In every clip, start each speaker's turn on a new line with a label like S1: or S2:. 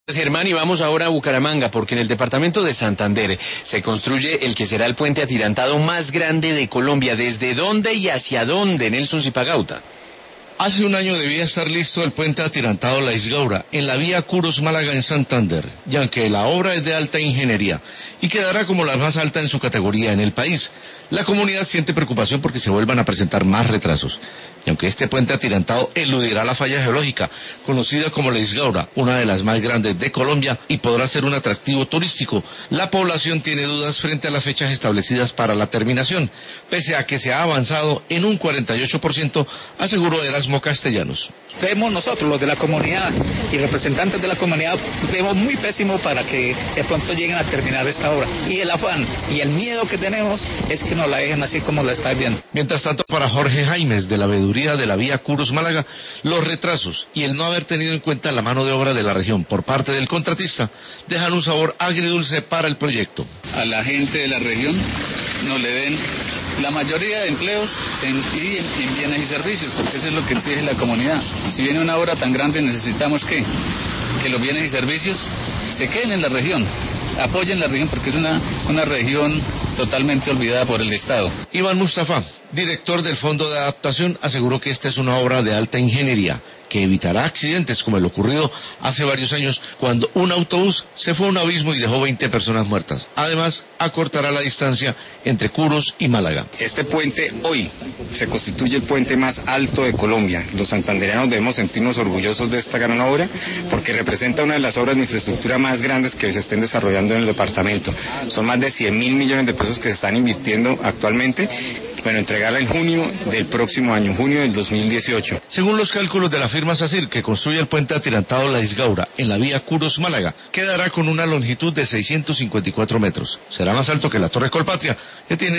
S1: Germán, y vamos ahora a Bucaramanga, porque en el departamento de Santander se construye el que será el puente atirantado más grande de Colombia. ¿Desde dónde y hacia dónde, Nelson Zipagauta?
S2: Hace un año debía estar listo el puente atirantado La Isgaura, en la vía Curos-Málaga en Santander, y aunque la obra es de alta ingeniería y quedará como la más alta en su categoría en el país, la comunidad siente preocupación porque se vuelvan a presentar más retrasos. Y aunque este puente atirantado eludirá la falla geológica, conocida como La Isgaura, una de las más grandes de Colombia, y podrá ser un atractivo turístico, la población tiene dudas frente a las fechas establecidas para la terminación, pese a que se ha avanzado en un 48%, aseguró Erasmo Castellanos.
S3: Vemos nosotros, los de la comunidad y representantes de la comunidad, vemos muy pésimo para que de pronto lleguen a terminar esta obra. Y el afán y el miedo que tenemos es que nos la dejen así como la está viendo.
S2: Mientras tanto, para Jorge Jaimes, de la veeduría de la vía Curos-Málaga, los retrasos y el no haber tenido en cuenta la mano de obra de la región por parte del contratista dejan un sabor agridulce para el proyecto.
S4: A la gente de la región no le den la mayoría de empleos en bienes y servicios, porque eso es lo que exige la comunidad. Si viene una obra tan grande, necesitamos que los bienes y servicios se queden en la región, apoyen la región, porque es una región totalmente olvidada por el Estado.
S2: Iván Mustafa, director del Fondo de Adaptación, aseguró que esta es una obra de alta ingeniería que evitará accidentes como el ocurrido hace varios años cuando un autobús se fue a un abismo y dejó 20 personas muertas. Además, acortará la distancia entre Curos y Málaga.
S5: Este puente hoy se constituye el puente más alto de Colombia. Los santandereanos debemos sentirnos orgullosos de esta gran obra porque representa una de las obras de infraestructura más grandes que se estén desarrollando en el departamento. Son más de 100.000 millones de pesos que se están invirtiendo actualmente. Bueno, entregarla en junio del próximo año, en junio del 2018.
S2: Según los cálculos de la firma SACIR, que construye el puente atirantado La Isgaura en la vía Curos-Málaga, quedará con una longitud de 654 metros. Será más alto que la Torre Colpatria, que tiene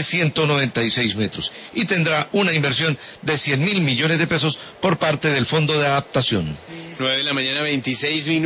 S2: 196 metros, y tendrá una inversión de 100.000 millones de pesos por parte del Fondo de Adaptación.
S1: 9 de la mañana, 26 minutos.